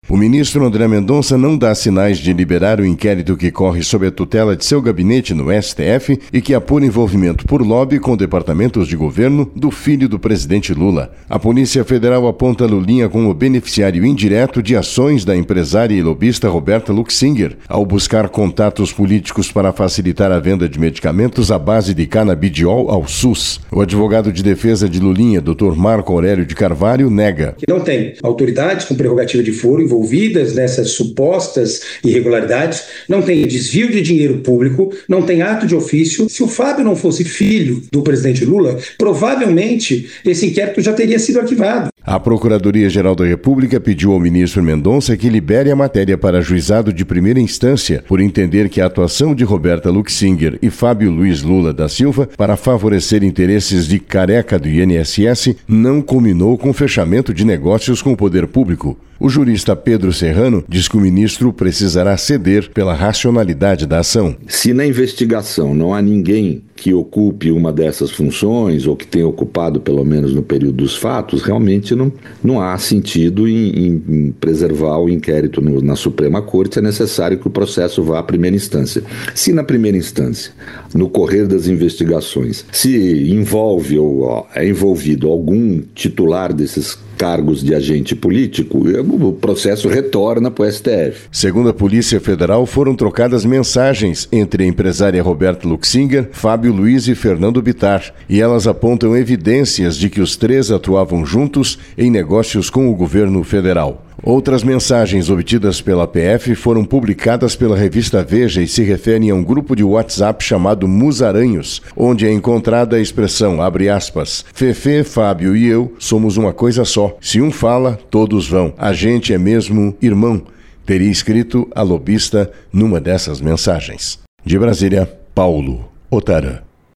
O ministro André Mendonça não dá sinais de liberar o inquérito que corre sob a tutela de seu gabinete no STF e que apura envolvimento por lobby com departamentos de governo do filho do presidente Lula. A Polícia Federal aponta Lulinha como beneficiário indireto de ações da empresária e lobista Roberta Luxinger, ao buscar contatos políticos para facilitar a venda de medicamentos à base de canabidiol ao SUS. O advogado de defesa de Lulinha, Dr. Marco Aurélio de Carvalho, nega. Não tem autoridades com prerrogativa de foro envolvidas nessas supostas irregularidades, não tem desvio de dinheiro público, não tem ato de ofício. Se o Fábio não fosse filho do presidente Lula, provavelmente esse inquérito já teria sido arquivado. A Procuradoria-Geral da República pediu ao ministro Mendonça que libere a matéria para juizado de primeira instância, por entender que a atuação de Roberta Luxinger e Fábio Luiz Lula da Silva para favorecer interesses de careca do INSS não culminou com o fechamento de negócios com o poder público. O jurista Pedro Serrano diz que o ministro precisará ceder pela racionalidade da ação. Se na investigação não há ninguém que ocupe uma dessas funções, ou que tenha ocupado pelo menos no período dos fatos, realmente não há sentido em preservar o inquérito na Suprema Corte. É necessário que o processo vá à primeira instância. Se na primeira instância, no correr das investigações, se envolve ou é envolvido algum titular desses cargos de agente político, o processo retorna para o STF. Segundo a Polícia Federal, foram trocadas mensagens entre a empresária Roberta Luxinger, Fábio Luiz e Fernando Bittar, e elas apontam evidências de que os três atuavam juntos em negócios com o governo federal. Outras mensagens obtidas pela PF foram publicadas pela revista Veja e se referem a um grupo de WhatsApp chamado Musaranhos, onde é encontrada a expressão, abre aspas, Fefe, Fábio e eu somos uma coisa só. Se um fala, todos vão. A gente é mesmo irmão, teria escrito a lobista numa dessas mensagens. De Brasília, Paulo Otara.